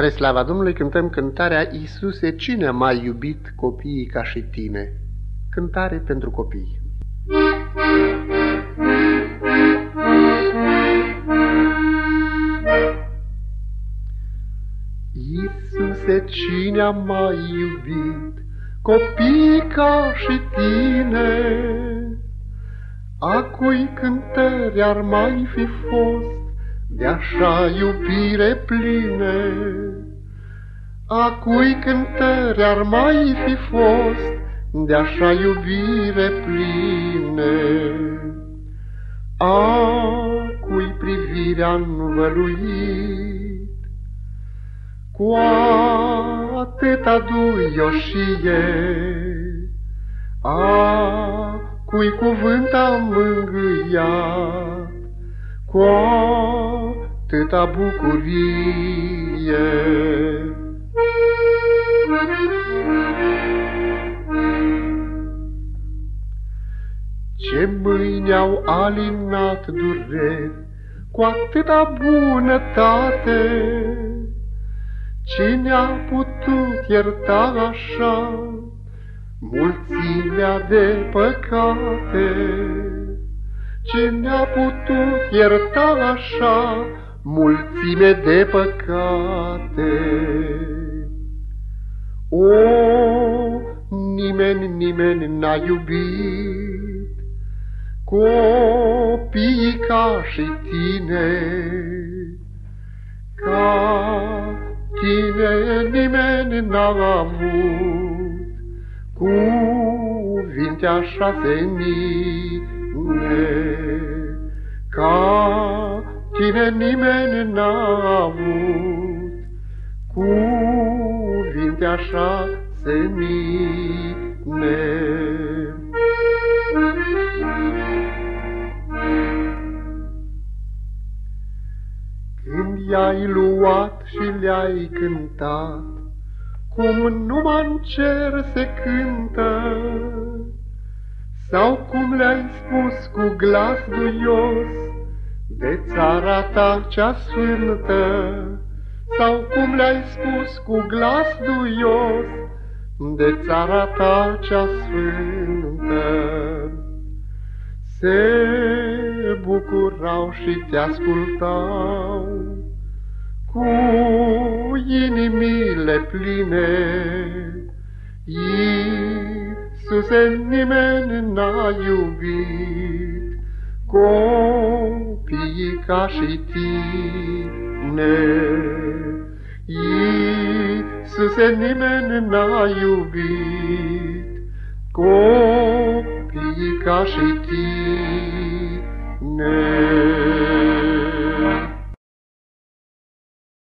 Spre slava Domnului cântăm cântarea Iisuse, cine a mai iubit copiii ca și tine? Cântare pentru copii. Iisuse, cine a mai iubit copiii ca și tine? A cui cântări ar mai fi fost de așa iubire pline? A cui cântări ar mai fi fost de așa iubire pline? A cui privirea învăluit cu atâta duioșie, a cui cuvânt am mângâiat cu atâta bucurie. Ce mâini au alinat dureri cu atâta bunătate, cine a putut ierta așa mulțimea de păcate? Cine a putut ierta așa mulțime de păcate? O, nimeni n-a iubit copiii ca și tine. Ca tine nimeni n-a avut cuvinte așa senine. Ca tine nimeni n-a avut cuvinte așa senine. Când i-ai luat și le-ai cântat, cum numai în cer se cântă, sau cum le-ai spus cu glas duios de țara ta cea sfântă, sau cum le-ai spus cu glas duios de țara ta cea sfântă, se bucurau și te ascultau cu inimile pline. Iisuse, nimeni n-a iubit copiii ca și tine. Iisuse, nimeni n-a iubit copiii ca și tine.